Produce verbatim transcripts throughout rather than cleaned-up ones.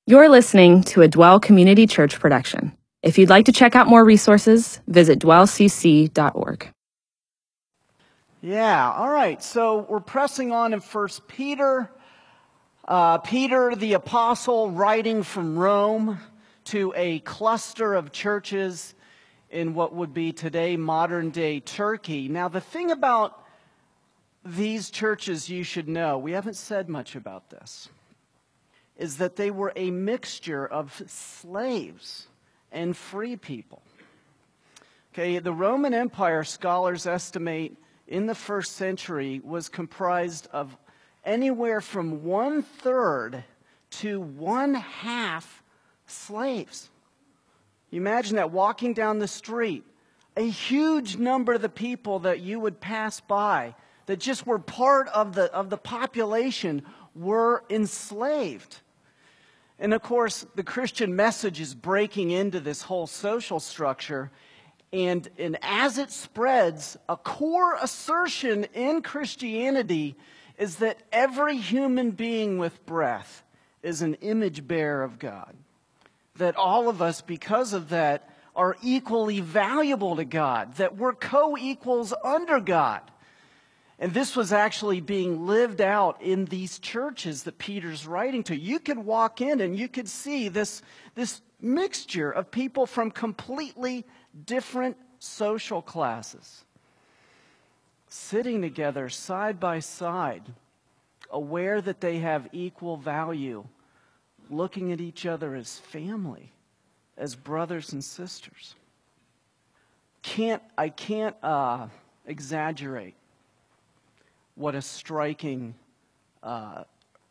You're listening to a Dwell Community Church production. If you'd like to check out more resources, visit dwell c c dot org. Yeah, all right. So we're pressing on in First Peter. Uh, Peter, the apostle, writing from Rome to a cluster of churches in what would be today modern-day Turkey. Now, the thing about these churches you should know, we haven't said much about this, is that they were a mixture of slaves and free people. Okay, the Roman Empire, scholars estimate, in the first century was comprised of anywhere from one-third to one-half slaves. You imagine that, walking down the street, a huge number of the people that you would pass by that just were part of the, of the population were enslaved. And of course, the Christian message is breaking into this whole social structure. And, and as it spreads, a core assertion in Christianity is that every human being with breath is an image bearer of God. That all of us, because of that, are equally valuable to God. That we're co-equals under God. And this was actually being lived out in these churches that Peter's writing to. You could walk in and you could see this, this mixture of people from completely different social classes, sitting together side by side, aware that they have equal value, looking at each other as family, as brothers and sisters. Can't, I can't uh, exaggerate what a striking uh,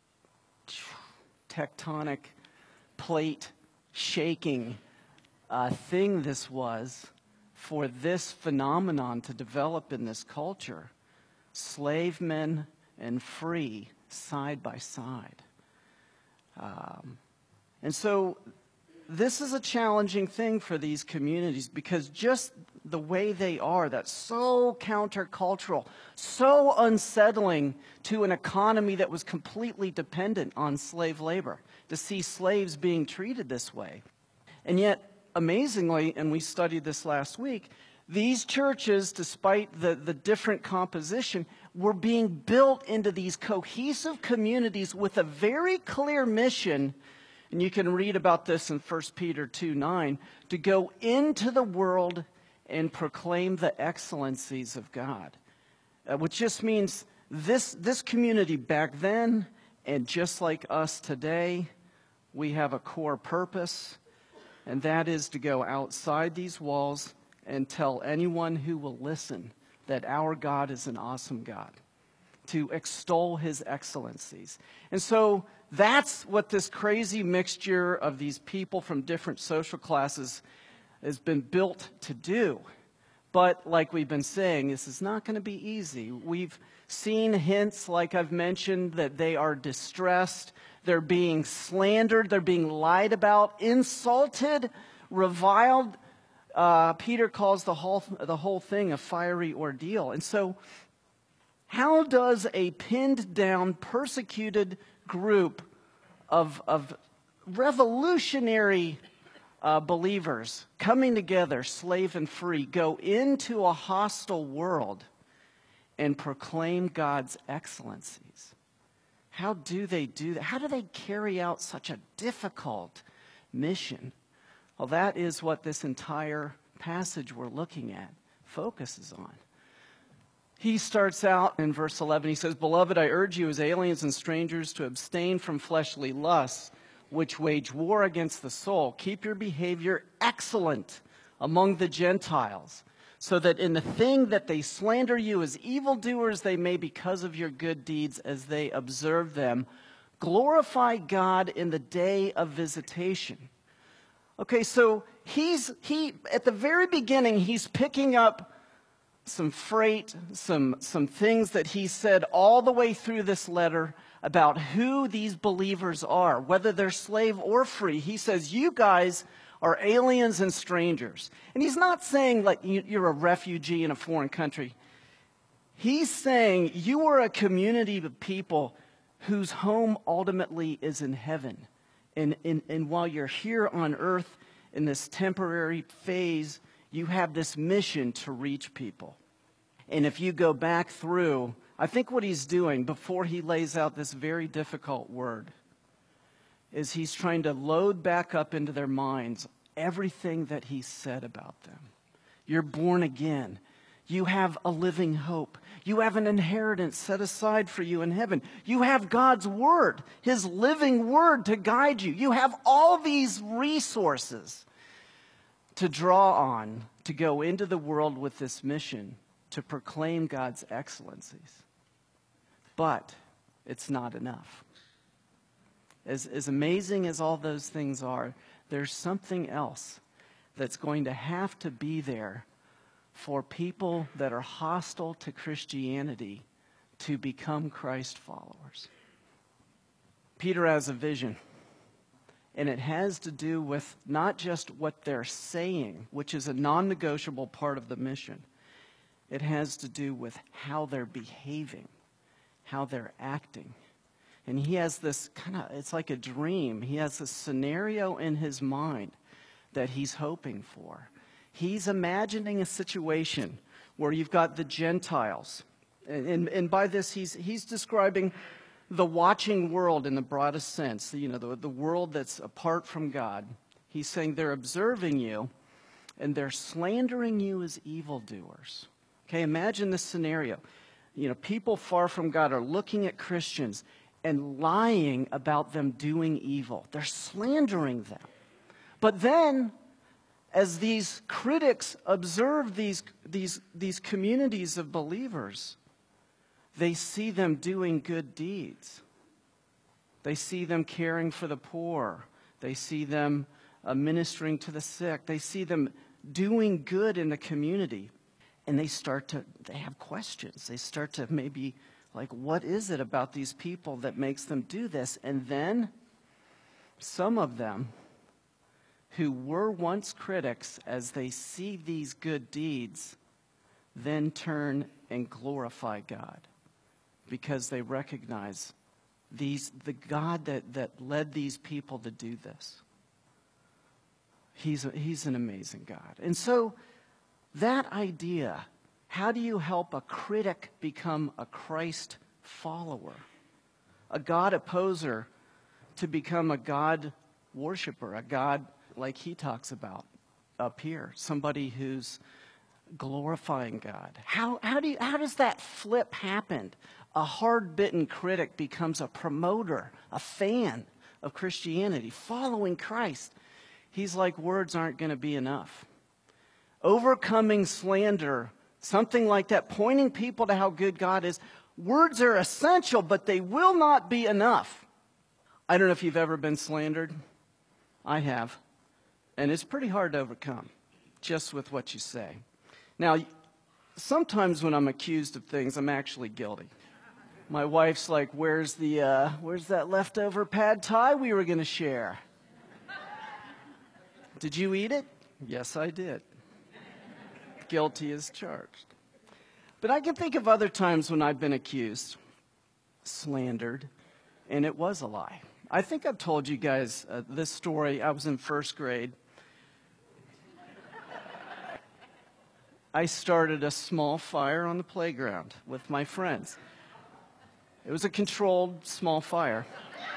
tectonic plate shaking uh, thing this was for this phenomenon to develop in this culture. Slave men and free side by side. Um, and so this is a challenging thing for these communities because just the way they are, that's so countercultural, so unsettling to an economy that was completely dependent on slave labor, to see slaves being treated this way. And yet, amazingly, and we studied this last week, these churches, despite the, the different composition, were being built into these cohesive communities with a very clear mission. And you can read about this in First Peter two nine, to go into the world and proclaim the excellencies of God. Uh, which just means this, this community back then, and just like us today, we have a core purpose, and that is to go outside these walls and tell anyone who will listen that our God is an awesome God, to extol his excellencies. And so that's what this crazy mixture of these people from different social classes has been built to do. But like we've been saying, this is not going to be easy. We've seen hints, like I've mentioned, that they are distressed, they're being slandered, they're being lied about, insulted, reviled. Uh, Peter calls the whole, the whole thing a fiery ordeal. And so how does a pinned down, persecuted group of, of revolutionary uh, believers coming together, slave and free, go into a hostile world and proclaim God's excellencies? How do they do that? How do they carry out such a difficult mission? Well, that is what this entire passage we're looking at focuses on. He starts out in verse eleven. He says, "Beloved, I urge you as aliens and strangers to abstain from fleshly lusts, which wage war against the soul. Keep your behavior excellent among the Gentiles, so that in the thing that they slander you as evildoers, they may, because of your good deeds as they observe them, glorify God in the day of visitation." Okay, so he's he at the very beginning, he's picking up some freight, some, some things that he said all the way through this letter about who these believers are, whether they're slave or free. He says, you guys are aliens and strangers. And he's not saying like you're a refugee in a foreign country. He's saying you are a community of people whose home ultimately is in heaven. And, and, and while you're here on earth in this temporary phase, you have this mission to reach people. And if you go back through, I think what he's doing before he lays out this very difficult word is he's trying to load back up into their minds everything that he said about them. You're born again. You have a living hope. You have an inheritance set aside for you in heaven. You have God's word, his living word to guide you. You have all these resources to draw on to go into the world with this mission to proclaim God's excellencies. But it's not enough. As, as amazing as all those things are, there's something else that's going to have to be there for people that are hostile to Christianity to become Christ followers. Peter has a vision, and it has to do with not just what they're saying, which is a non-negotiable part of the mission. It has to do with how they're behaving, how they're acting. And he has this kind of, it's like a dream. He has this scenario in his mind that he's hoping for. He's imagining a situation where you've got the Gentiles. And, and, and by this, he's, he's describing the watching world in the broadest sense, you know, the, the world that's apart from God. He's saying they're observing you, and they're slandering you as evildoers. Okay, imagine this scenario. You know, people far from God are looking at Christians and lying about them doing evil. They're slandering them. But then, as these critics observe these, these, these communities of believers, they see them doing good deeds. They see them caring for the poor. They see them uh, ministering to the sick. They see them doing good in the community. And they start to, they have questions. They start to maybe, like, what is it about these people that makes them do this? And then some of them who were once critics, as they see these good deeds, then turn and glorify God because they recognize these the God that, that led these people to do this. He's, a, he's an amazing God. And so that idea, how do you help a critic become a Christ follower? A God opposer to become a God worshiper, a God like he talks about up here, somebody who's glorifying God. How, how, do you, how does that flip happen? A hard-bitten critic becomes a promoter, a fan of Christianity, following Christ. He's like, words aren't going to be enough. Overcoming slander, something like that, pointing people to how good God is. Words are essential, but they will not be enough. I don't know if you've ever been slandered. I have. And it's pretty hard to overcome, just with what you say. Now, sometimes when I'm accused of things, I'm actually guilty. My wife's like, where's the, uh, where's that leftover pad thai we were going to share? Did you eat it? Yes, I did. Guilty as charged. But I can think of other times when I've been accused, slandered, and it was a lie. I think I've told you guys uh, this story. I was in first grade. I started a small fire on the playground with my friends. It was a controlled small fire.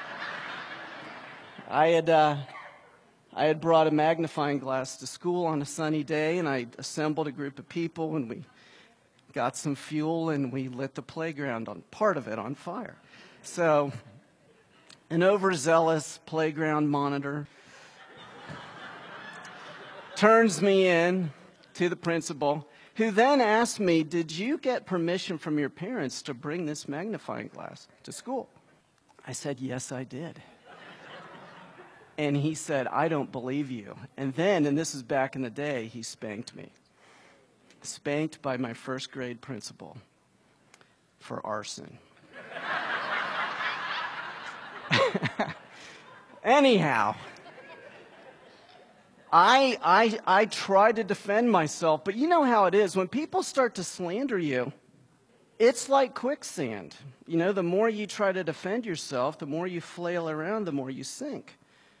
I had uh, I had brought a magnifying glass to school on a sunny day, and I assembled a group of people, and we got some fuel, and we lit the playground on part of it on fire. So, an overzealous playground monitor turns me in to the principal, who then asked me, did you get permission from your parents to bring this magnifying glass to school? I said, yes, I did. And he said, I don't believe you. And then, and this is back in the day, he spanked me. Spanked by my first grade principal for arson. Anyhow, I, I, I tried to defend myself, but you know how it is. When people start to slander you, it's like quicksand. You know, the more you try to defend yourself, the more you flail around, the more you sink.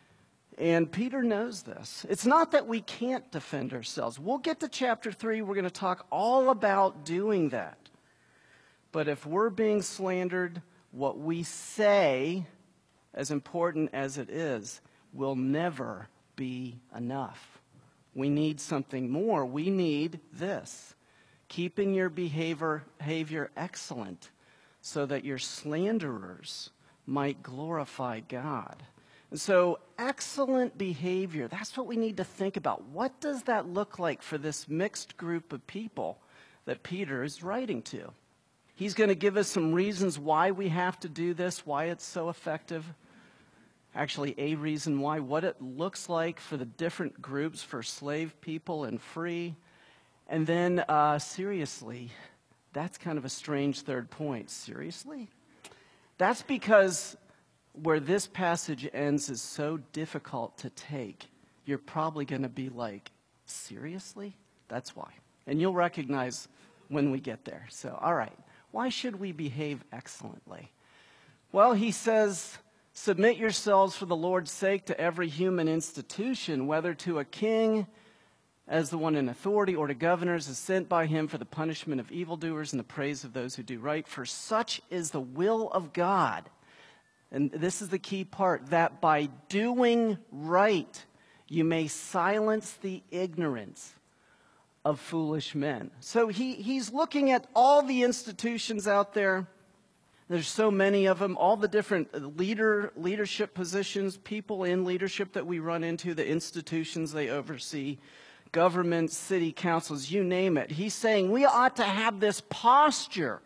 And Peter knows this. It's not that we can't defend ourselves. We'll get to chapter three. We're going to talk all about doing that. But if we're being slandered, what we say, as important as it is, will never be enough. We need something more. We need this. Keeping your behavior, behavior excellent so that your slanderers might glorify God. And so excellent behavior, that's what we need to think about. What does that look like for this mixed group of people that Peter is writing to? He's going to give us some reasons why we have to do this, why it's so effective. Actually, a reason why, what it looks like for the different groups, for slave people and free. And then, uh, seriously, that's kind of a strange third point. Seriously? That's because where this passage ends is so difficult to take. You're probably going to be like, seriously? That's why. And you'll recognize when we get there. So, all right. Why should we behave excellently? Well, he says, submit yourselves for the Lord's sake to every human institution, whether to a king as the one in authority or to governors as sent by him for the punishment of evildoers and the praise of those who do right. For such is the will of God. And this is the key part, that by doing right, you may silence the ignorance of foolish men. So he, he's looking at all the institutions out there. There's so many of them, all the different leader leadership positions, people in leadership that we run into, the institutions they oversee, governments, city councils, you name it. He's saying we ought to have this posture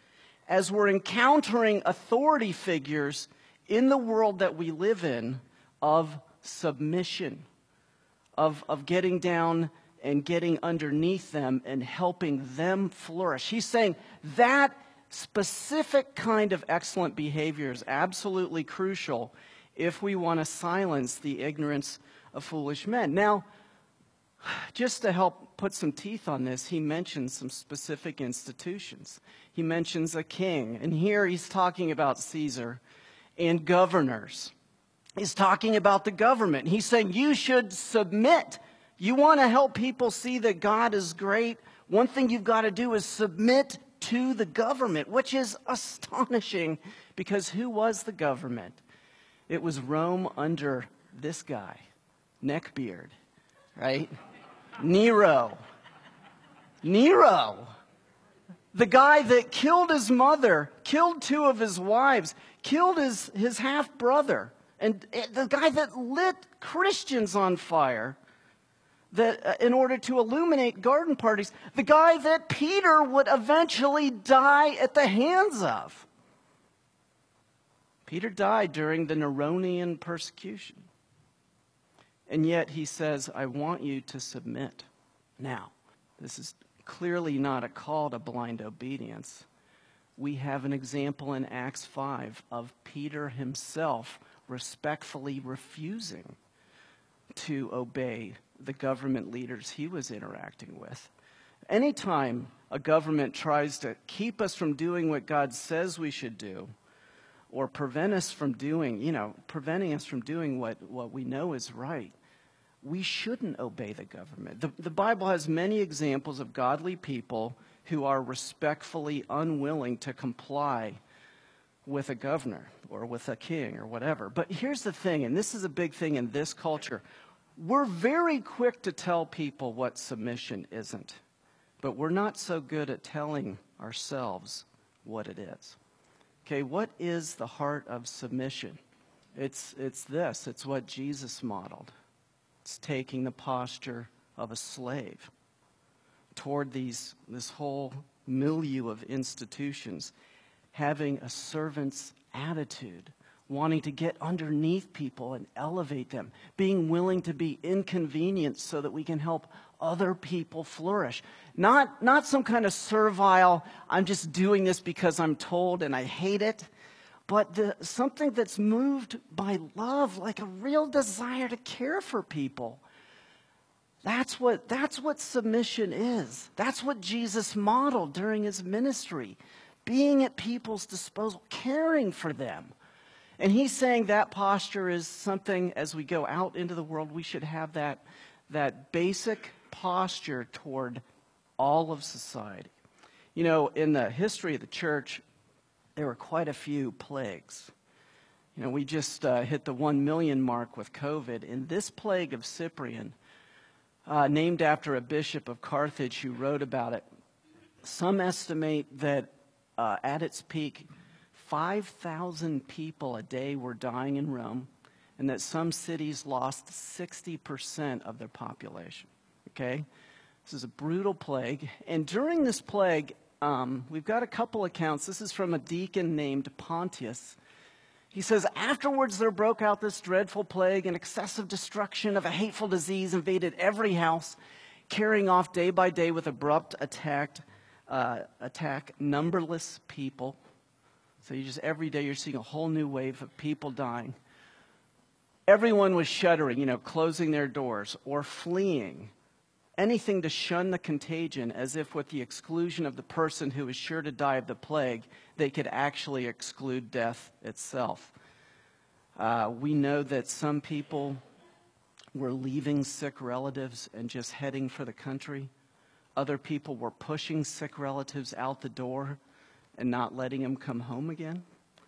as we're encountering authority figures in the world that we live in of submission, of, of getting down and getting underneath them and helping them flourish. He's saying that specific kind of excellent behavior is absolutely crucial if we want to silence the ignorance of foolish men. Now, just to help put some teeth on this, he mentions some specific institutions. He mentions a king, and here he's talking about Caesar, and governors. He's talking about the government. He's saying you should submit. You want to help people see that God is great? One thing you've got to do is submit to the government, which is astonishing because who was the government? It was Rome under this guy, neckbeard, right? Nero. Nero. The guy that killed his mother, killed two of his wives, killed his, his half-brother, and the guy that lit Christians on fire that uh, in order to illuminate garden parties, the guy that Peter would eventually die at the hands of. Peter died during the Neronian persecution. And yet he says, I want you to submit. Now, this is clearly not a call to blind obedience. We have an example in Acts five of Peter himself respectfully refusing to obey the government leaders he was interacting with. Anytime a government tries to keep us from doing what God says we should do, or prevent us from doing, you know, preventing us from doing what, what we know is right, we shouldn't obey the government. The, the Bible has many examples of godly people who are respectfully unwilling to comply with a governor or with a king or whatever. But here's the thing, and this is a big thing in this culture. We're very quick to tell people what submission isn't, but we're not so good at telling ourselves what it is. Okay, what is the heart of submission? It's, it's this. It's what Jesus modeled. It's taking the posture of a slave toward these, this whole milieu of institutions, having a servant's attitude, wanting to get underneath people and elevate them, being willing to be inconvenienced so that we can help other people flourish. Not, not some kind of servile, I'm just doing this because I'm told and I hate it, but the, something that's moved by love, like a real desire to care for people. That's what, that's what submission is. That's what Jesus modeled during his ministry, being at people's disposal, caring for them. And he's saying that posture is something, as we go out into the world, we should have that, that basic posture toward all of society. You know, in the history of the church, there were quite a few plagues. You know, we just uh, hit the one million mark with COVID. And this plague of Cyprian, uh, named after a bishop of Carthage who wrote about it, some estimate that uh, at its peak, five thousand people a day were dying in Rome, and that some cities lost sixty percent of their population. Okay? This is a brutal plague. And during this plague, um, we've got a couple accounts. This is from a deacon named Pontius. He says, afterwards there broke out this dreadful plague, and excessive destruction of a hateful disease invaded every house, carrying off day by day with abrupt attack, uh, attack numberless people. So you just, every day you're seeing a whole new wave of people dying. Everyone was shuddering, you know, closing their doors or fleeing. Anything to shun the contagion, as if with the exclusion of the person who was sure to die of the plague, they could actually exclude death itself. Uh, we know that some people were leaving sick relatives and just heading for the country. Other people were pushing sick relatives out the door and not letting him come home again.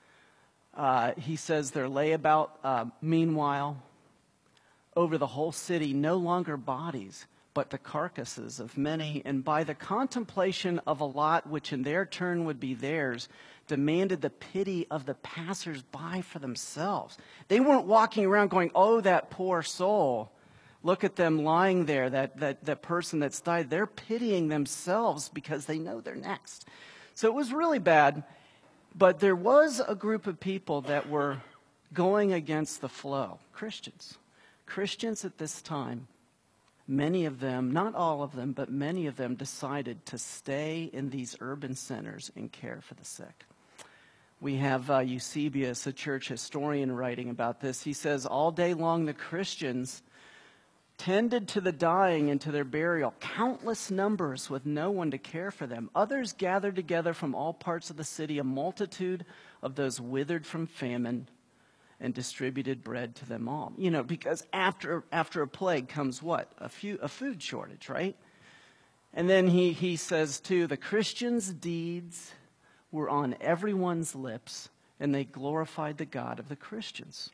Uh, he says there lay about, uh, meanwhile, over the whole city, no longer bodies, but the carcasses of many, and by the contemplation of a lot which in their turn would be theirs, demanded the pity of the passers-by for themselves. They weren't walking around going, oh, that poor soul. Look at them lying there, that, that, that person that's died. They're pitying themselves because they know they're next. So it was really bad, but there was a group of people that were going against the flow. Christians. Christians at this time, many of them, not all of them, but many of them decided to stay in these urban centers and care for the sick. We have uh, Eusebius, a church historian, writing about this. He says, all day long the Christians tended to the dying and to their burial, countless numbers with no one to care for them. Others gathered together from all parts of the city, a multitude of those withered from famine, and distributed bread to them all. You know, because after after a plague comes what? A few a food shortage, right? And then he, he says too, the Christians' deeds were on everyone's lips, and they glorified the God of the Christians.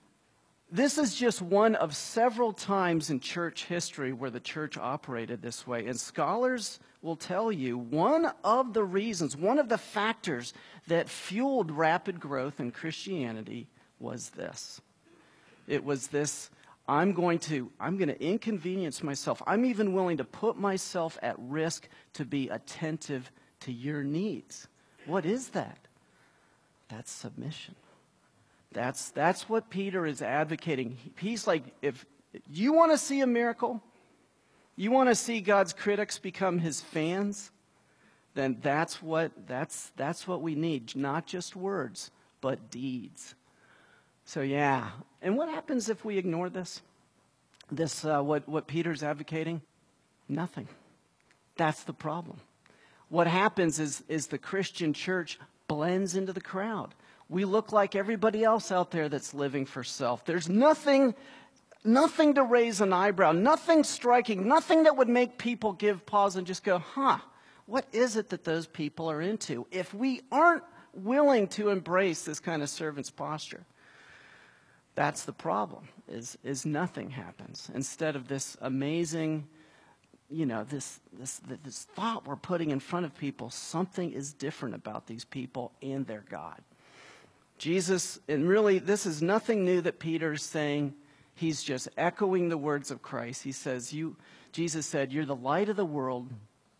This is just one of several times in church history where the church operated this way. And scholars will tell you one of the reasons, one of the factors that fueled rapid growth in Christianity was this. It was this, I'm going to, I'm going to inconvenience myself. I'm even willing to put myself at risk to be attentive to your needs. What is that? That's submission. That's, that's what Peter is advocating. He's like, if you want to see a miracle, you want to see God's critics become his fans, then that's what, that's, that's what we need. Not just words, but deeds. So yeah, and what happens if we ignore this? This, uh, what, what Peter's advocating? Nothing. That's the problem. What happens is, is the Christian church blends into the crowd. We look like everybody else out there that's living for self. There's nothing, nothing to raise an eyebrow, nothing striking, nothing that would make people give pause and just go, huh, what is it that those people are into? If we aren't willing to embrace this kind of servant's posture, that's the problem, is, is nothing happens. Instead of this amazing, you know, this, this, this thought we're putting in front of people, something is different about these people and their God. Jesus, and really this is nothing new that Peter's saying. He's just echoing the words of Christ. He says, "You," Jesus said, "you're the light of the world.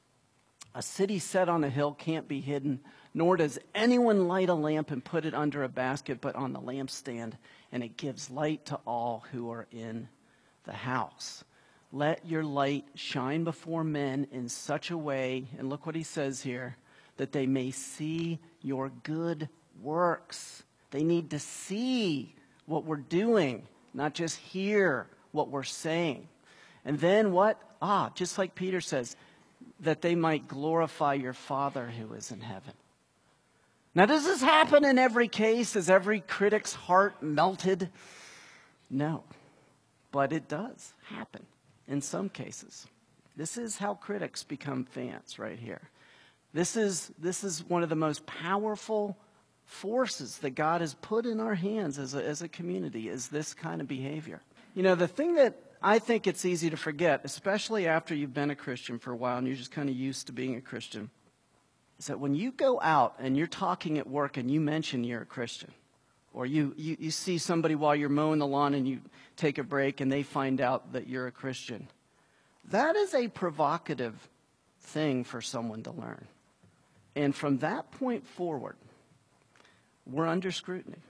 A city set on a hill can't be hidden, nor does anyone light a lamp and put it under a basket, but on the lampstand, and it gives light to all who are in the house. Let your light shine before men in such a way," and look what he says here, "that they may see your good works." They need to see what we're doing, not just hear what we're saying. And then what? Ah, just like Peter says, that they might glorify your Father who is in heaven. Now, does this happen in every case? Is every critic's heart melted? No, but it does happen in some cases. This is how critics become fans right here. This is, this is one of the most powerful forces that God has put in our hands as a, as a community, is this kind of behavior. You know, the thing that I think it's easy to forget, especially after you've been a Christian for a while and you're just kind of used to being a Christian, is that when you go out and you're talking at work and you mention you're a Christian, or you, you, you see somebody while you're mowing the lawn and you take a break and they find out that you're a Christian, that is a provocative thing for someone to learn. And from that point forward, we're under scrutiny.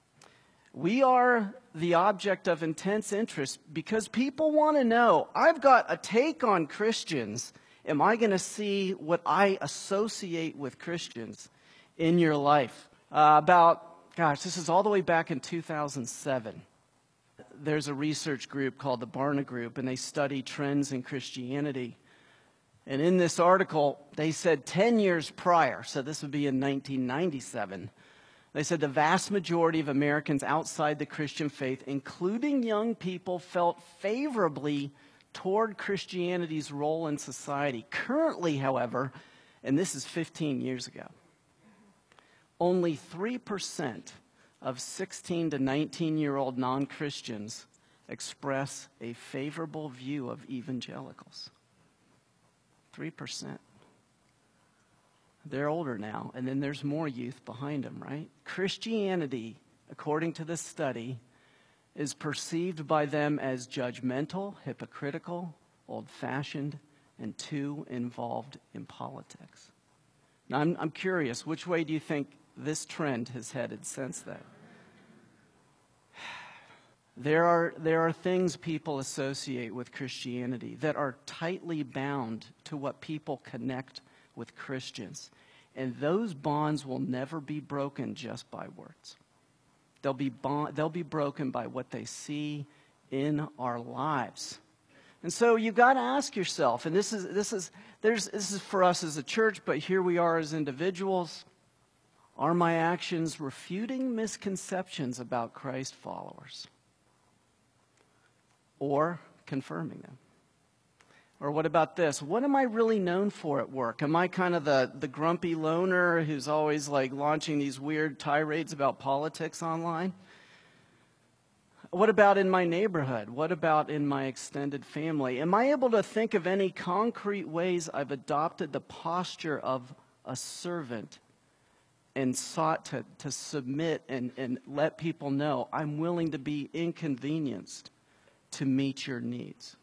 We are the object of intense interest because people want to know, I've got a take on Christians. Am I going to see what I associate with Christians in your life? Uh, about, gosh, this is all the way back in two thousand seven. There's a research group called the Barna Group, and they study trends in Christianity. And in this article, they said ten years prior, so this would be in nineteen ninety-seven, they said the vast majority of Americans outside the Christian faith, including young people, felt favorably toward Christianity's role in society. Currently, however, and this is fifteen years ago, only three percent of sixteen to nineteen-year-old non-Christians express a favorable view of evangelicals. three percent. They're older now, and then there's more youth behind them, right? Christianity, according to this study, is perceived by them as judgmental, hypocritical, old-fashioned, and too involved in politics. Now, I'm, I'm curious, which way do you think this trend has headed since then? There are, there are things people associate with Christianity that are tightly bound to what people connect with Christians. And those bonds will never be broken just by words. They'll be, bond, they'll be broken by what they see in our lives. And so you've got to ask yourself, and this is, this is, there's, this is for us as a church, but here we are as individuals. Are my actions refuting misconceptions about Christ followers? Or confirming them? Or what about this? What am I really known for at work? Am I kind of the, the grumpy loner who's always like launching these weird tirades about politics online? What about in my neighborhood? What about in my extended family? Am I able to think of any concrete ways I've adopted the posture of a servant and sought to, to submit and, and let people know I'm willing to be inconvenienced to meet your needs?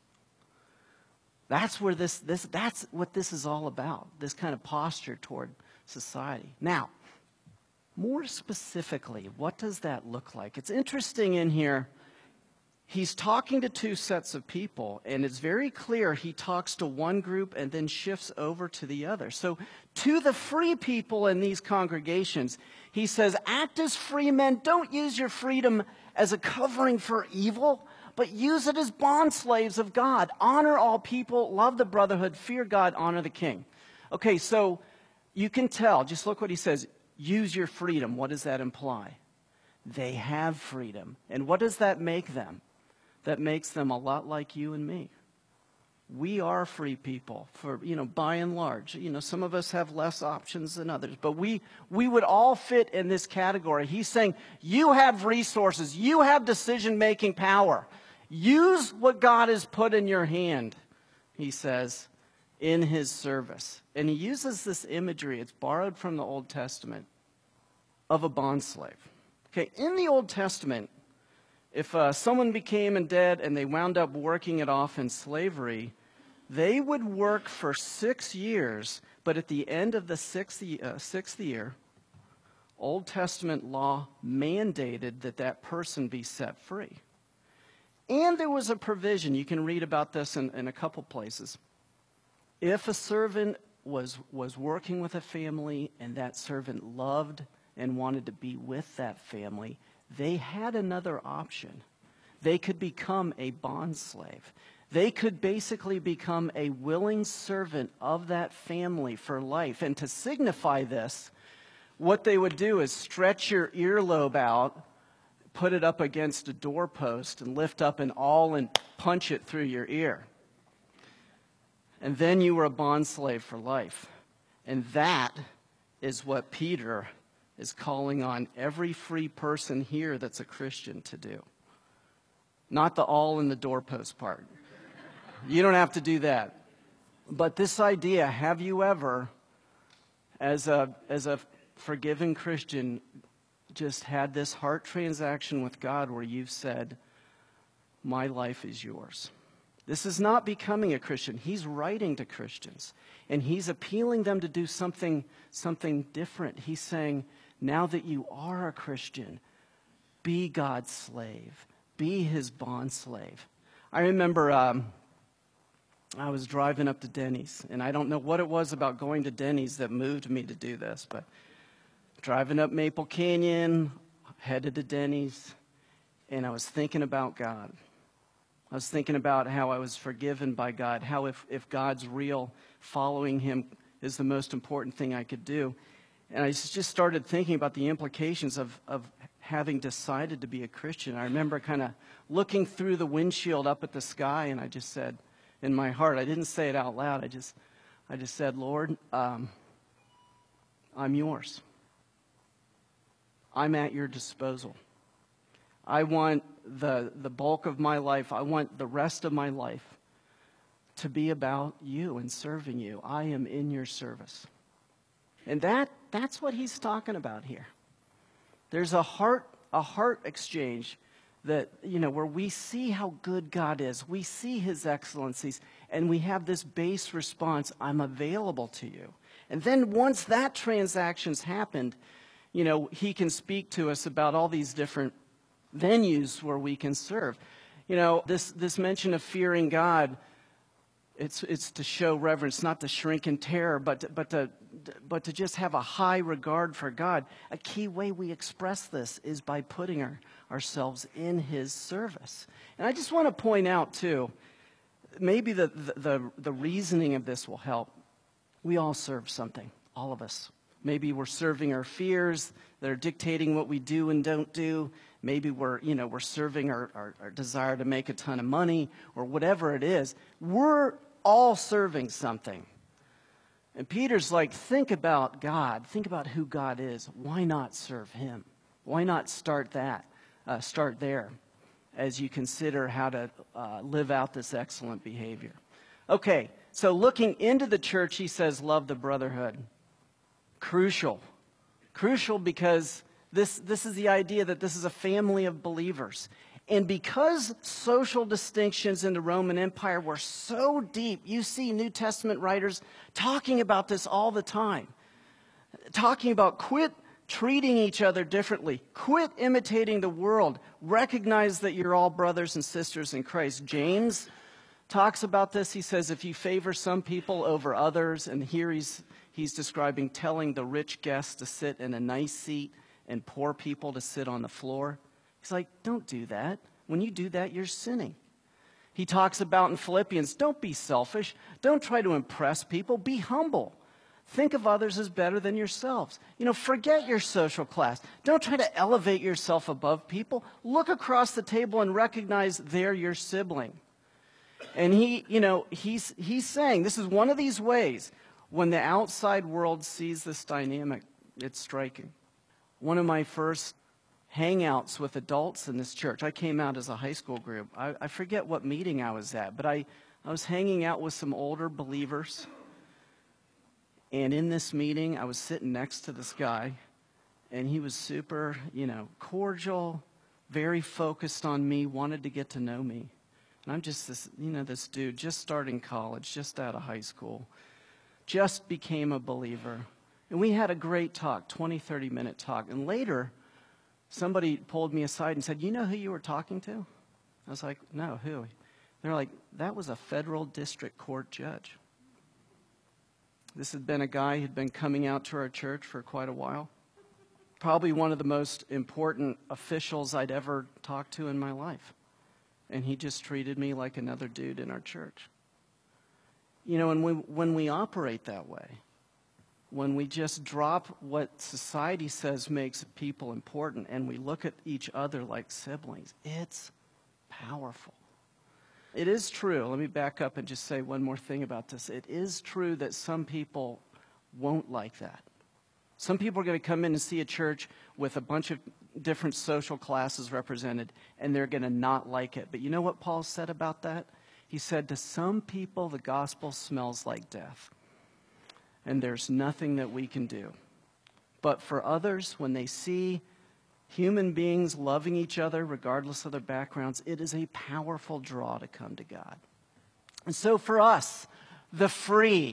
That's where this, this, that's what this is all about, this kind of posture toward society. Now, more specifically, what does that look like? It's interesting in here, he's talking to two sets of people, and it's very clear he talks to one group and then shifts over to the other. So to the free people in these congregations, he says, act as free men. Don't use your freedom as a covering for evil, but use it as bond slaves of God. Honor all people, love the brotherhood, fear God, honor the king. Okay, so you can tell, just look what he says, use your freedom. What does that imply? They have freedom. And what does that make them? That makes them a lot like you and me. We are free people, for, you know, by and large. You know, some of us have less options than others, but we, we would all fit in this category. He's saying, you have resources, you have decision-making power. Use what God has put in your hand, he says, in his service. And he uses this imagery, it's borrowed from the Old Testament, of a bondslave. Okay, in the Old Testament, if uh, someone became dead and they wound up working it off in slavery, they would work for six years, but at the end of the sixth, uh, sixth year, Old Testament law mandated that that person be set free. And there was a provision, you can read about this in, in a couple places. If a servant was, was working with a family and that servant loved and wanted to be with that family, they had another option. They could become a bondslave. They could basically become a willing servant of that family for life. And to signify this, what they would do is stretch your earlobe out, put it up against a doorpost, and lift up an awl and punch it through your ear. And then you were a bondslave for life. And that is what Peter is calling on every free person here that's a Christian to do. Not the awl in the doorpost part. You don't have to do that. But this idea, have you ever, as a, as a forgiven Christian, just had this heart transaction with God where you've said, my life is yours? This is not becoming a Christian. He's writing to Christians, and he's appealing them to do something, something different. He's saying, now that you are a Christian, be God's slave. Be his bondslave. I remember um, I was driving up to Denny's, and I don't know what it was about going to Denny's that moved me to do this, but driving up Maple Canyon, headed to Denny's, and I was thinking about God. I was thinking about how I was forgiven by God, how if, if God's real, following him is the most important thing I could do. And I just started thinking about the implications of, of having decided to be a Christian. I remember kind of looking through the windshield up at the sky, and I just said, in my heart, I didn't say it out loud, I just, I just said, Lord, um, I'm yours. I'm at your disposal. I want the, the bulk of my life, I want the rest of my life to be about you and serving you. I am in your service. And that that's what he's talking about here. There's a heart a heart exchange that, you know, where we see how good God is. We see his excellencies, and we have this base response, I'm available to you. And then once that transaction's happened, you know, he can speak to us about all these different venues where we can serve. You know, this, this mention of fearing God, it's, it's to show reverence, not to shrink in terror, but to, but, to, but to just have a high regard for God. A key way we express this is by putting our, ourselves in his service. And I just want to point out, too, maybe the, the, the, the reasoning of this will help. We all serve something, all of us. Maybe we're serving our fears that are dictating what we do and don't do. Maybe we're, you know, we're serving our, our, our desire to make a ton of money, or whatever it is. We're all serving something. And Peter's like, think about God. Think about who God is. Why not serve him? Why not start that? Uh, start there as you consider how to uh, live out this excellent behavior. Okay, so looking into the church, he says, love the brotherhood. Crucial. Crucial because this, this is the idea that this is a family of believers. And because social distinctions in the Roman Empire were so deep, you see New Testament writers talking about this all the time. Talking about quit treating each other differently. Quit imitating the world. Recognize that you're all brothers and sisters in Christ. James talks about this. He says, if you favor some people over others, and here he's, he's describing telling the rich guests to sit in a nice seat and poor people to sit on the floor. He's like, don't do that. When you do that, you're sinning. He talks about in Philippians, don't be selfish. Don't try to impress people. Be humble. Think of others as better than yourselves. You know, forget your social class. Don't try to elevate yourself above people. Look across the table and recognize they're your sibling. And he, you know, he's, he's saying this is one of these ways when the outside world sees this dynamic, it's striking. One of my first hangouts with adults in this church, I came out as a high school group. I, I forget what meeting I was at, but I, I was hanging out with some older believers. And in this meeting, I was sitting next to this guy, and he was super, you know, cordial, very focused on me, wanted to get to know me. And I'm just this, you know, this dude just starting college, just out of high school, just became a believer. And we had a great talk, twenty, thirty minute talk. And later, somebody pulled me aside and said, you know who you were talking to? I was like, no, who? They're like, that was a federal district court judge. This had been a guy who'd been coming out to our church for quite a while. Probably one of the most important officials I'd ever talked to in my life. And he just treated me like another dude in our church. You know, and when, when we operate that way, when we just drop what society says makes people important and we look at each other like siblings, it's powerful. It is true, let me back up and just say one more thing about this. It is true that some people won't like that. Some people are going to come in and see a church with a bunch of different social classes represented, and they're going to not like it. But you know what Paul said about that? He said, to some people, the gospel smells like death, and there's nothing that we can do. But for others, when they see human beings loving each other, regardless of their backgrounds, it is a powerful draw to come to God. And so for us, the free,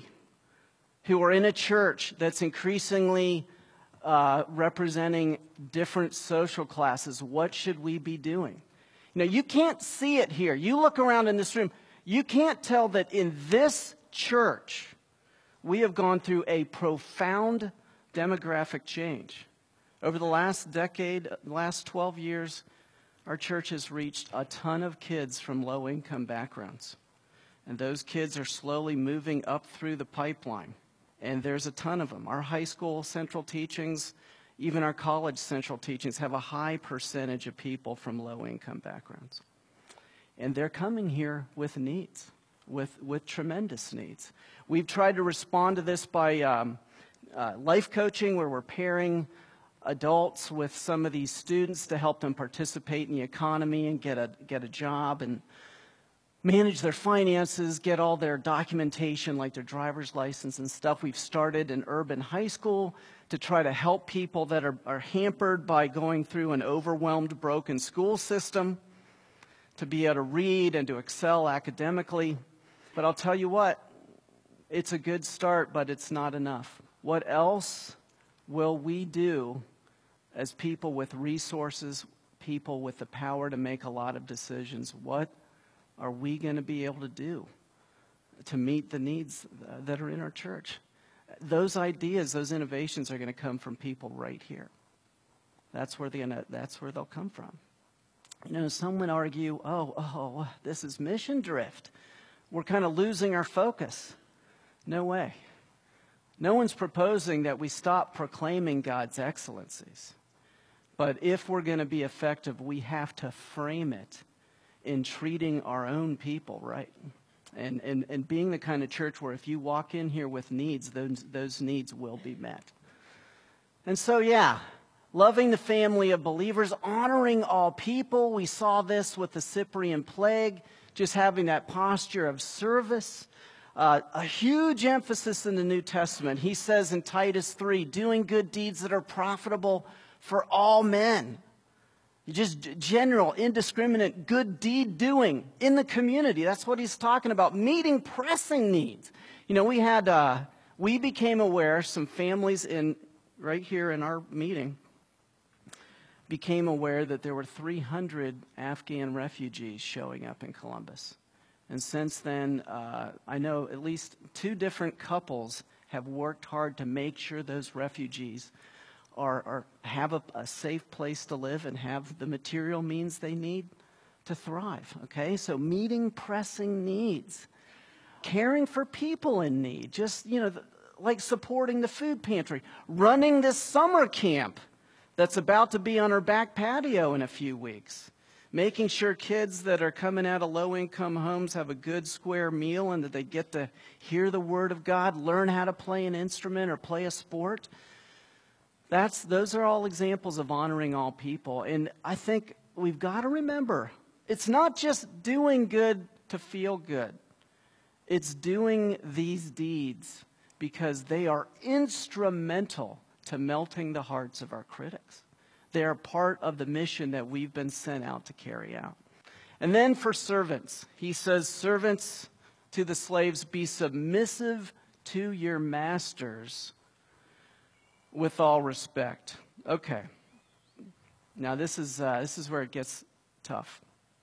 who are in a church that's increasingly uh, representing different social classes, what should we be doing? You know, you can't see it here. You look around in this room, you can't tell that in this church, we have gone through a profound demographic change. Over the last decade, last twelve years, our church has reached a ton of kids from low-income backgrounds. And those kids are slowly moving up through the pipeline. And there's a ton of them. Our high school central teachings, even our college central teachings, have a high percentage of people from low-income backgrounds. And they're coming here with needs, with, with tremendous needs. We've tried to respond to this by um, uh, life coaching, where we're pairing adults with some of these students to help them participate in the economy and get a, get a job and manage their finances, get all their documentation like their driver's license and stuff. We've started an urban high school to try to help people that are, are hampered by going through an overwhelmed, broken school system to be able to read and to excel academically. But I'll tell you what, it's a good start, but it's not enough. What else will we do as people with resources, people with the power to make a lot of decisions? What are we going to be able to do to meet the needs that are in our church? Those ideas, those innovations are going to come from people right here. That's where, the, that's where they'll come from. You know, some would argue, oh, oh, this is mission drift. We're kind of losing our focus. No way. No one's proposing that we stop proclaiming God's excellencies. But if we're going to be effective, we have to frame it in treating our own people right. And, and, and being the kind of church where if you walk in here with needs, those, those needs will be met. And so, yeah, loving the family of believers, honoring all people. We saw this with the Cyprian plague, just having that posture of service. Uh, a huge emphasis in the New Testament. He says in Titus three, doing good deeds that are profitable for all men. Just general, indiscriminate, good deed doing in the community. That's what he's talking about. Meeting pressing needs. You know, we had, uh, we became aware, some families in, right here in our meeting, became aware that there were three hundred Afghan refugees showing up in Columbus. And since then, uh, I know at least two different couples have worked hard to make sure those refugees are, are have a, a safe place to live and have the material means they need to thrive. Okay, so meeting pressing needs, caring for people in need, just, you know, like supporting the food pantry, running this summer camp that's about to be on our back patio in a few weeks. Making sure kids that are coming out of low-income homes have a good square meal and that they get to hear the Word of God, learn how to play an instrument or play a sport. That's, those are all examples of honoring all people. And I think we've got to remember, it's not just doing good to feel good. It's doing these deeds because they are instrumental to melting the hearts of our critics. They are part of the mission that we've been sent out to carry out. And then for servants, he says, servants to the slaves, be submissive to your masters with all respect. Okay. Now this is, uh, this is where it gets tough.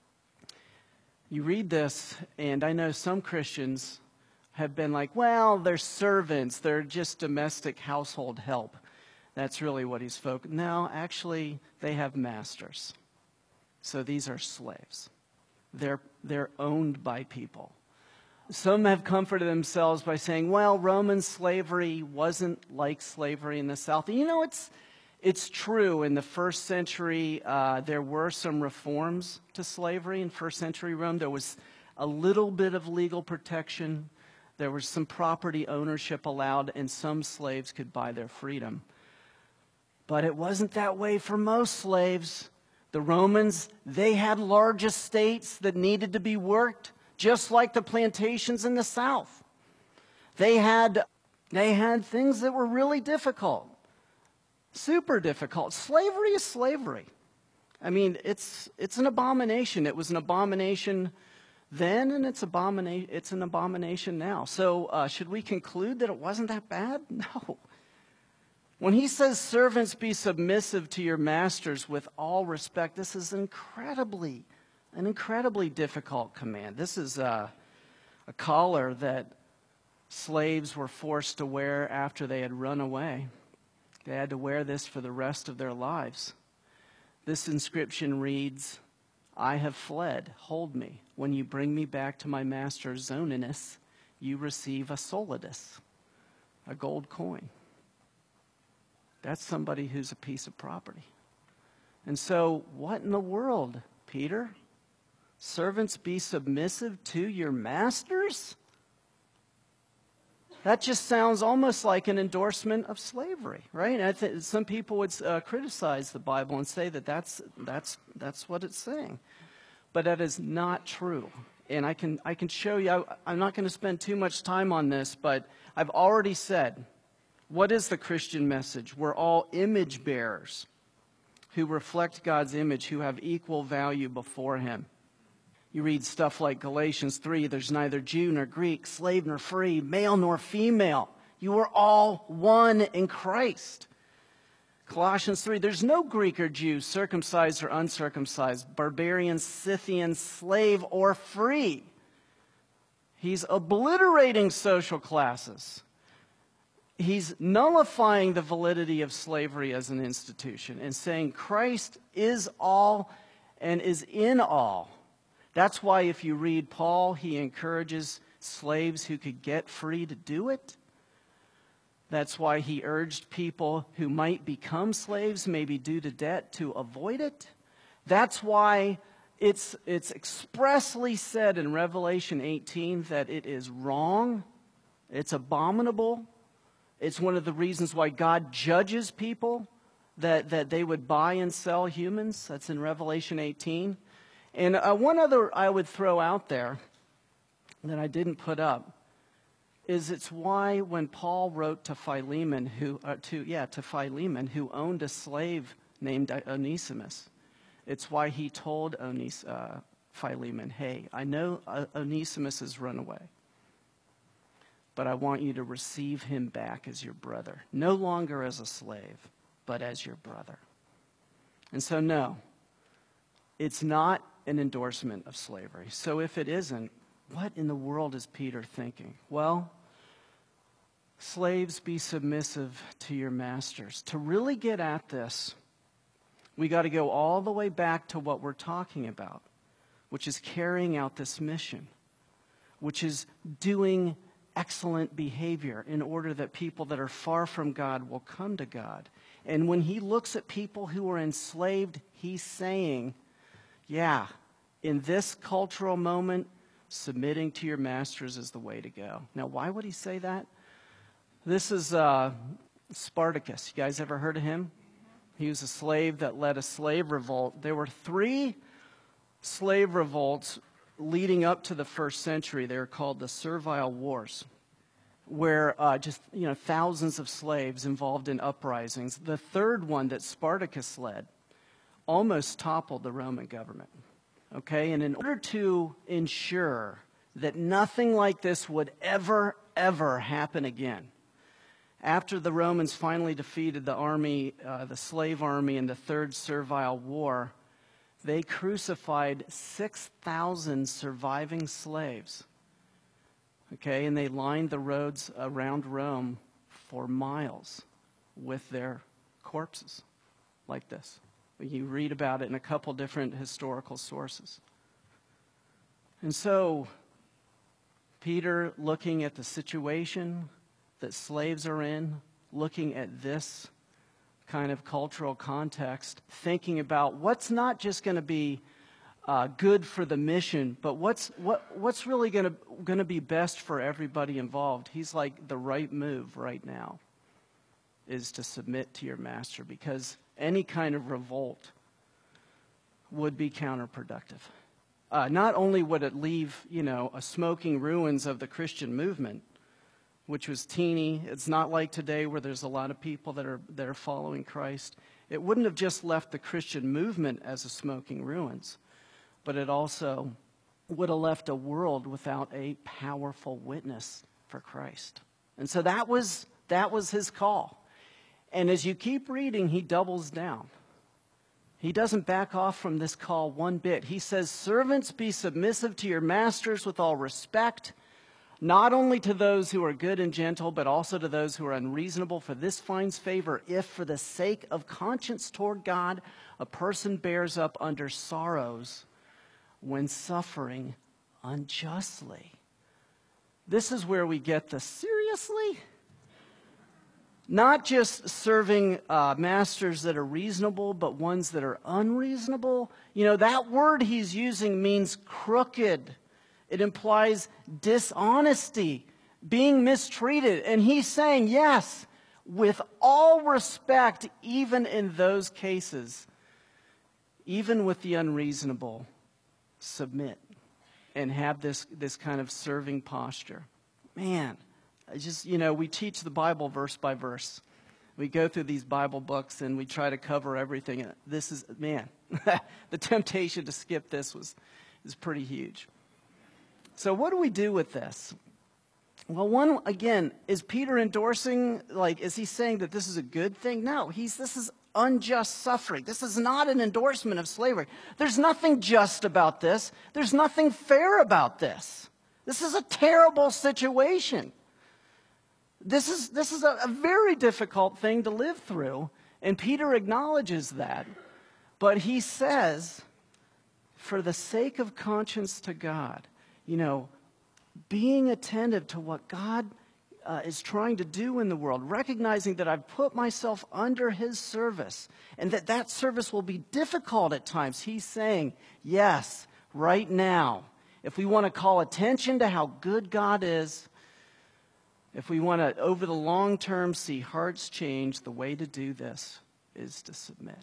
You read this, and I know some Christians have been like, well, they're servants. They're just domestic household help. That's really what he's focused. No, actually, they have masters. So these are slaves. They're, they're owned by people. Some have comforted themselves by saying, well, Roman slavery wasn't like slavery in the South. And you know, it's, it's true. In the first century, uh, there were some reforms to slavery in first century Rome. There was a little bit of legal protection. There was some property ownership allowed, and some slaves could buy their freedom. But it wasn't that way for most slaves. The Romans, they had large estates that needed to be worked, just like the plantations in the South. They had, they had things that were really difficult, super difficult. Slavery is slavery. I mean, it's, it's an abomination. It was an abomination then, and it's, abomina- it's an abomination now. So uh, should we conclude that it wasn't that bad? No. When he says, servants, be submissive to your masters with all respect, this is incredibly, an incredibly difficult command. This is a, a collar that slaves were forced to wear after they had run away. They had to wear this for the rest of their lives. This inscription reads, I have fled, hold me. When you bring me back to my master Zoninus, you receive a solidus, a gold coin. That's somebody who's a piece of property. And so, what in the world, Peter? Servants, be submissive to your masters? That just sounds almost like an endorsement of slavery, right? I th- some people would uh, criticize the Bible and say that that's, that's, that's what it's saying. But that is not true. And I can, I can show you, I, I'm not going to spend too much time on this, but I've already said, what is the Christian message? We're all image bearers who reflect God's image, who have equal value before him. You read stuff like Galatians three, there's neither Jew nor Greek, slave nor free, male nor female. You are all one in Christ. Colossians three, there's no Greek or Jew, circumcised or uncircumcised, barbarian, Scythian, slave or free. He's obliterating social classes. He's nullifying the validity of slavery as an institution and saying Christ is all and is in all. That's why if you read Paul, he encourages slaves who could get free to do it. That's why he urged people who might become slaves, maybe due to debt, to avoid it. That's why it's, it's expressly said in Revelation eighteen that it is wrong, it's abominable. It's one of the reasons why God judges people, that, that they would buy and sell humans. That's in Revelation eighteen. And uh, one other I would throw out there that I didn't put up is it's why when Paul wrote to Philemon, who uh, to yeah to Philemon, who owned a slave named Onesimus, it's why he told Ones, uh, Philemon, hey, I know uh, Onesimus has run away, but I want you to receive him back as your brother, no longer as a slave, but as your brother. And so, no, it's not an endorsement of slavery. So if it isn't, what in the world is Peter thinking? Well, slaves, be submissive to your masters. To really get at this, we got to go all the way back to what we're talking about, which is carrying out this mission, which is doing excellent behavior in order that people that are far from God will come to God. And when he looks at people who are enslaved, he's saying, yeah, in this cultural moment, submitting to your masters is the way to go. Now, why would he say that? This is uh, Spartacus. You guys ever heard of him? He was a slave that led a slave revolt. There were three slave revolts leading up to the first century. They were called the Servile Wars, where uh, just you know thousands of slaves involved in uprisings. The third one that Spartacus led almost toppled the Roman government. Okay, and in order to ensure that nothing like this would ever, ever happen again, after the Romans finally defeated the army, uh, the slave army in the Third Servile War, they crucified six thousand surviving slaves. Okay, and they lined the roads around Rome for miles with their corpses, like this. You read about it in a couple different historical sources. And so, Peter, looking at the situation that slaves are in, looking at this kind of cultural context, thinking about what's not just going to be uh, good for the mission, but what's what what's really going to going to be best for everybody involved. He's like, the right move right now is to submit to your master, because any kind of revolt would be counterproductive. Uh, not only would it leave, you know, a smoking ruins of the Christian movement, which was teeny. It's not like today where there's a lot of people that are that are following Christ. It wouldn't have just left the Christian movement as a smoking ruins, but it also would have left a world without a powerful witness for Christ. And so that was that was his call. And as you keep reading, he doubles down. He doesn't back off from this call one bit. He says, "Servants, be submissive to your masters with all respect, not only to those who are good and gentle, but also to those who are unreasonable, for this finds favor if, for the sake of conscience toward God, a person bears up under sorrows when suffering unjustly." This is where we get the seriously? Not just serving uh, masters that are reasonable, but ones that are unreasonable. You know, that word he's using means crooked. It implies dishonesty, being mistreated. And he's saying, yes, with all respect, even in those cases, even with the unreasonable, submit and have this, this kind of serving posture. Man, I just, you know, we teach the Bible verse by verse. We go through these Bible books and we try to cover everything. This is, man, the temptation to skip this was is pretty huge. So what do we do with this? Well, one, again, is Peter endorsing, like, is he saying that this is a good thing? No, he's, this is unjust suffering. This is not an endorsement of slavery. There's nothing just about this. There's nothing fair about this. This is a terrible situation. This is, this is a, a very difficult thing to live through, and Peter acknowledges that. But he says, for the sake of conscience to God, you know, being attentive to what God uh, is trying to do in the world, recognizing that I've put myself under his service and that that service will be difficult at times. He's saying, yes, right now, if we want to call attention to how good God is, if we want to, over the long term, see hearts change, the way to do this is to submit.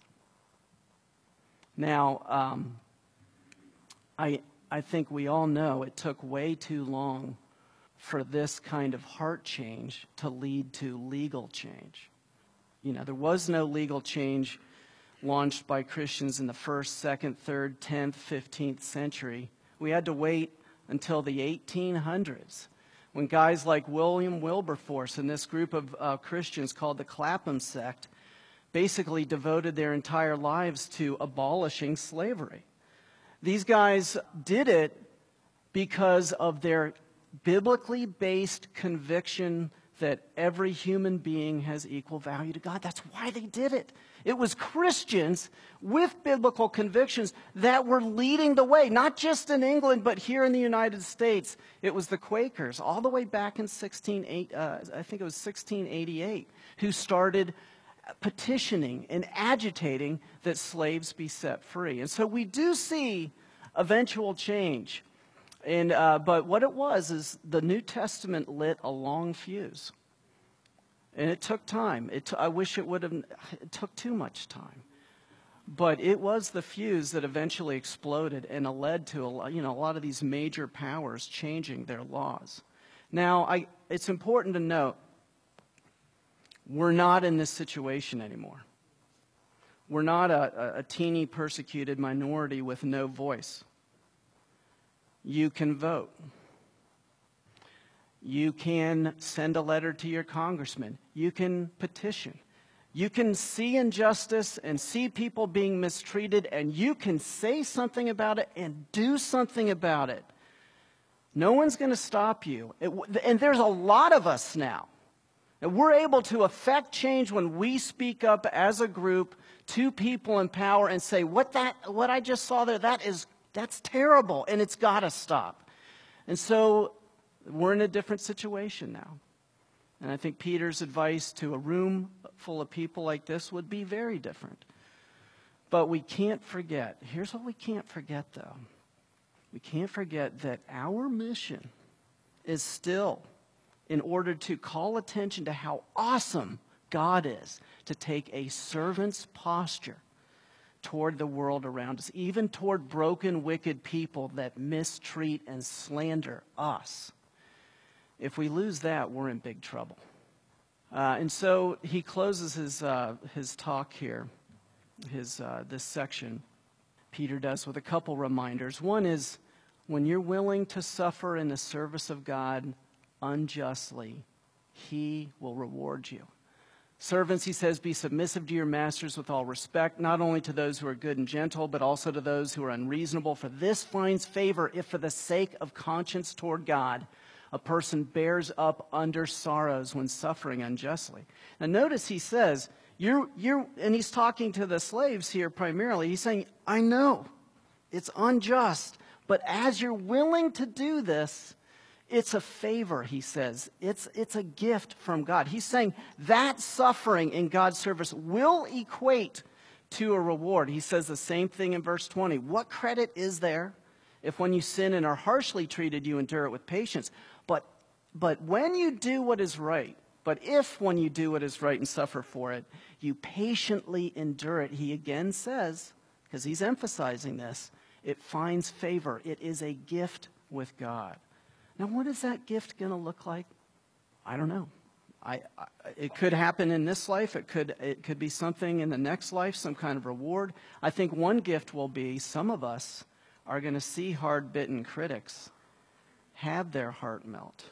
Now, um, I... I think we all know it took way too long for this kind of heart change to lead to legal change. You know, there was no legal change launched by Christians in the first, second, third, tenth, fifteenth century. We had to wait until the eighteen hundreds when guys like William Wilberforce and this group of uh, Christians called the Clapham sect basically devoted their entire lives to abolishing slavery. These guys did it because of their biblically based conviction that every human being has equal value to God. That's why they did it. It was Christians with biblical convictions that were leading the way, not just in England, but here in the United States. It was the Quakers, all the way back in sixteen eight, uh, I think it was sixteen eighty-eight, who started petitioning and agitating that slaves be set free. And so we do see eventual change. And uh, but what it was is the New Testament lit a long fuse. And it took time. It t- I wish it would have, it took too much time. But it was the fuse that eventually exploded and led to a, you know, a lot of these major powers changing their laws. Now, I, it's important to note, we're not in this situation anymore. We're not a, a teeny persecuted minority with no voice. You can vote. You can send a letter to your congressman. You can petition. You can see injustice and see people being mistreated, and you can say something about it and do something about it. No one's going to stop you. It, and there's a lot of us now. And we're able to affect change when we speak up as a group to people in power and say, what that, what I just saw there, that is, that's terrible, and it's got to stop. And so We're in a different situation now. And I think Peter's advice to a room full of people like this would be very different. But we can't forget, here's what we can't forget though. We can't forget that our mission is still in order to call attention to how awesome God is, to take a servant's posture toward the world around us, even toward broken, wicked people that mistreat and slander us. If we lose that, we're in big trouble. Uh, and so he closes his uh, his talk here, his uh, this section, Peter does, with a couple reminders. One is, when you're willing to suffer in the service of God unjustly, he will reward you. Servants, he says, be submissive to your masters with all respect, not only to those who are good and gentle, but also to those who are unreasonable. For this finds favor if for the sake of conscience toward God, a person bears up under sorrows when suffering unjustly. Now notice he says, you're, you're, and he's talking to the slaves here primarily. He's saying, I know it's unjust, but as you're willing to do this, it's a favor, he says. It's, it's a gift from God. He's saying that suffering in God's service will equate to a reward. He says the same thing in verse twenty. What credit is there if when you sin and are harshly treated, you endure it with patience? But, but when you do what is right, but if when you do what is right and suffer for it, you patiently endure it, he again says, because he's emphasizing this, it finds favor. It is a gift with God. Now, what is that gift going to look like? I don't know. I, I, it could happen in this life. It could, it could be something in the next life, some kind of reward. I think one gift will be some of us are going to see hard-bitten critics have their heart melt.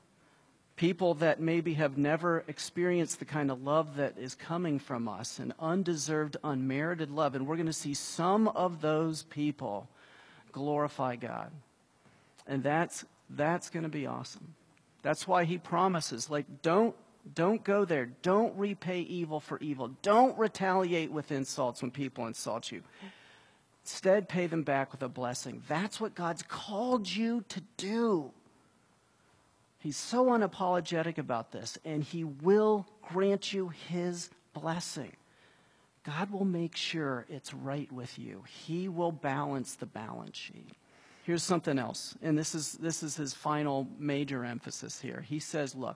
People that maybe have never experienced the kind of love that is coming from us, an undeserved, unmerited love. And we're going to see some of those people glorify God. And that's That's going to be awesome. That's why he promises, like, don't, don't go there. Don't repay evil for evil. Don't retaliate with insults when people insult you. Instead, pay them back with a blessing. That's what God's called you to do. He's so unapologetic about this, and he will grant you his blessing. God will make sure it's right with you. He will balance the balance sheet. Here's something else, and this is this is his final major emphasis here. He says, look,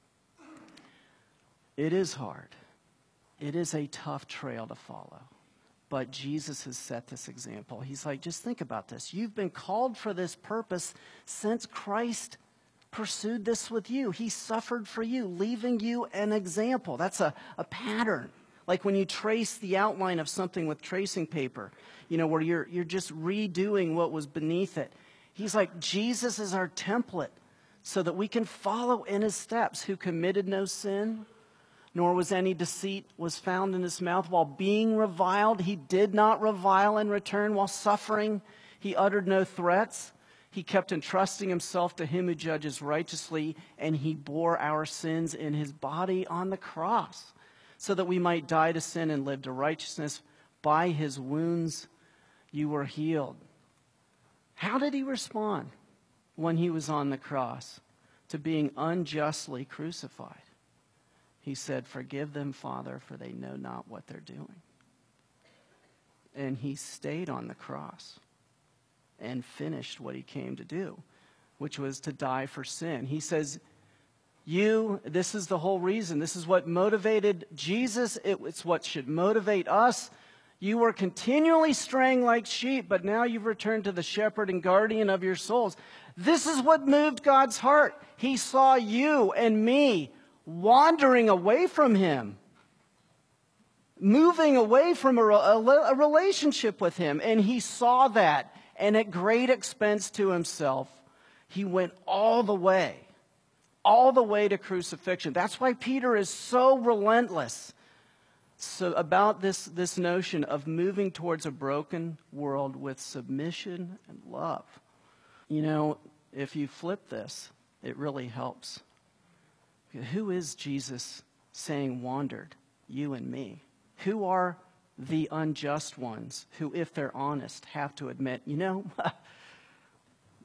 it is hard. It is a tough trail to follow, but Jesus has set this example. He's like, just think about this. You've been called for this purpose since Christ pursued this with you. He suffered for you, leaving you an example. That's a, a pattern. Like when you trace the outline of something with tracing paper, you know, where you're you're just redoing what was beneath it. He's like, Jesus is our template so that we can follow in his steps, who committed no sin, nor was any deceit was found in his mouth. While being reviled, he did not revile in return. While suffering, he uttered no threats. He kept entrusting himself to him who judges righteously, and he bore our sins in his body on the cross, so that we might die to sin and live to righteousness. By his wounds you were healed. How did he respond when he was on the cross to being unjustly crucified? He said, forgive them, Father, for they know not what they're doing. And he stayed on the cross and finished what he came to do, which was to die for sin. He says, You, this is the whole reason. This is what motivated Jesus. It, it's what should motivate us. You were continually straying like sheep, but now you've returned to the shepherd and guardian of your souls. This is what moved God's heart. He saw you and me wandering away from him, moving away from a, a, a relationship with him. And he saw that, and at great expense to himself, he went all the way. all the way to crucifixion. That's why Peter is so relentless so about this, this notion of moving towards a broken world with submission and love. You know, if you flip this, it really helps. Who is Jesus saying wandered? You and me. Who are the unjust ones who, if they're honest, have to admit, you know,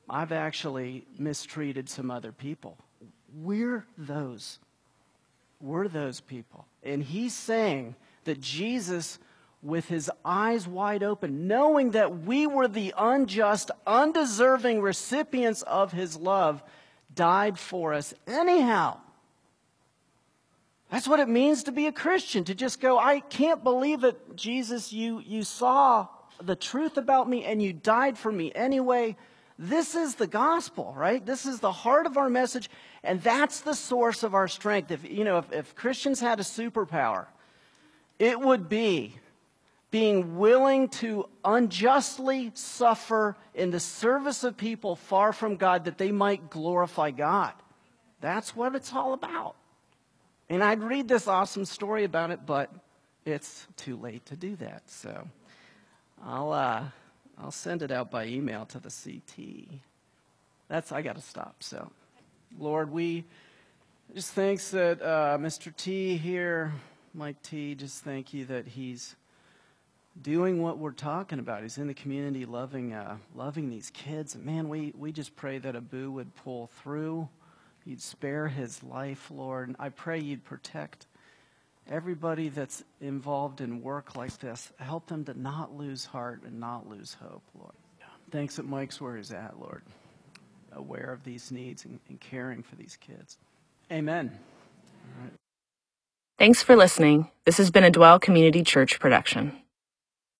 I've actually mistreated some other people. We're those. We're those people. And he's saying that Jesus, with his eyes wide open, knowing that we were the unjust, undeserving recipients of his love, died for us anyhow. That's what it means to be a Christian, to just go, I can't believe it, Jesus, you, you saw the truth about me and you died for me anyway. This is the gospel, right? This is the heart of our message, and that's the source of our strength. If, you know, if, if Christians had a superpower, it would be being willing to unjustly suffer in the service of people far from God that they might glorify God. That's what it's all about. And I'd read this awesome story about it, but it's too late to do that. So I'll uh, I'll send it out by email to the C T. That's I got to stop. So, Lord, we just thanks that uh, Mister T here, Mike T. Just thank you that he's doing what we're talking about. He's in the community, loving uh, loving these kids. And man, we we just pray that Abu would pull through. You'd spare his life, Lord. And I pray you'd protect everybody that's involved in work like this. Help them to not lose heart and not lose hope, Lord. Thanks that Mike's where he's at, Lord, aware of these needs and, and caring for these kids. Amen. All right. Thanks for listening. This has been a Dwell Community Church production.